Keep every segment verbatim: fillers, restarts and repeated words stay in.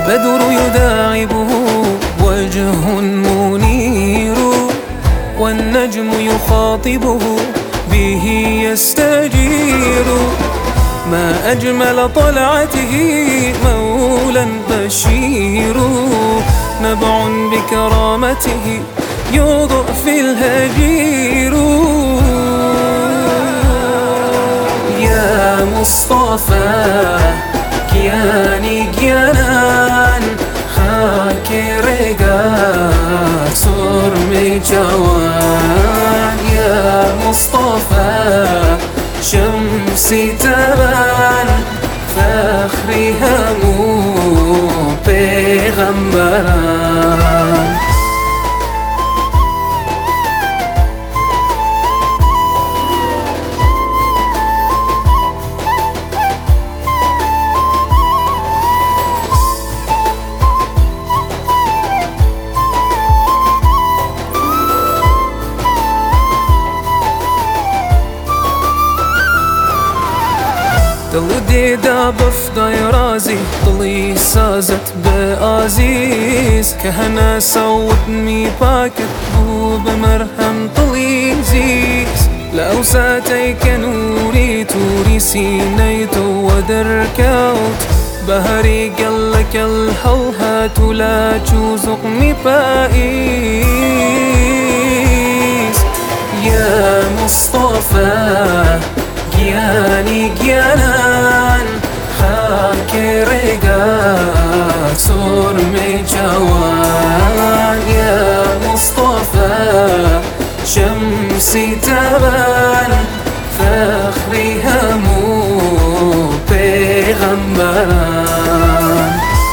البدر يداعبه وجه منير، والنجم يخاطبه به يستجير. ما أجمل طلعته مولا بشير، نبع بكرامته يوضع في الهجير. يا مصطفى كياني كيانان خاك رقات سرمي جوان. يا مصطفى شمسي تبان فخري همو پیغمبران. دڵ دێدا بەفدای رازی دڵی سازت بە ئازیز، کە هەنا سەودمی پاکت بوو بە مەرهەم دڵی زیز. لە ئەو ساتەی کە نووری تووری سینەی تۆوە دەرکەوت، بەهەری گەڵەکەڵ هەڵهات و لاچوو زوقمی پائیز. یا مصطفى گیانی گیانان خاک رقات سرمي جوان. يا مصطفى شمسي تبان فخري همو پیغمبران.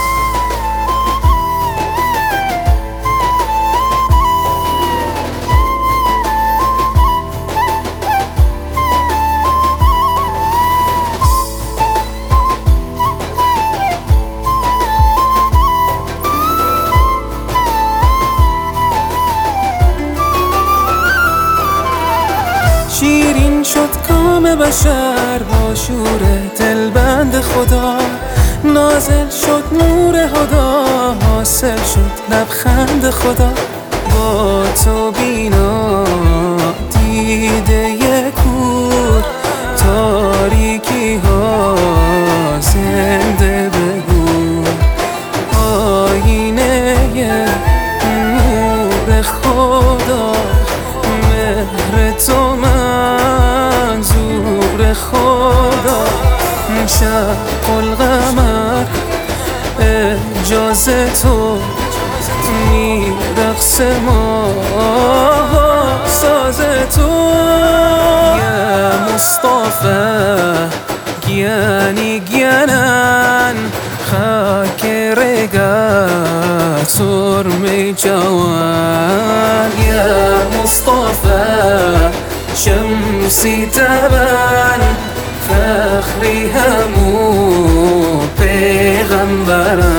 شیرین شد کام بشر با شور دلبند خدا، نازل شد نور هدا حاصل شد لبخند خدا. با تو بینا دیده یک کور تاریکی ها زنده بگو. آینه نور خدا مهر تو منظور خدا. شق القمر اجازه تو میرقص ما ساز تو. یا مصطفى گیانی گیانان خاک رقات سرمي جوان. یا مصطفى شمسي تبان فخري همو پیغمبران.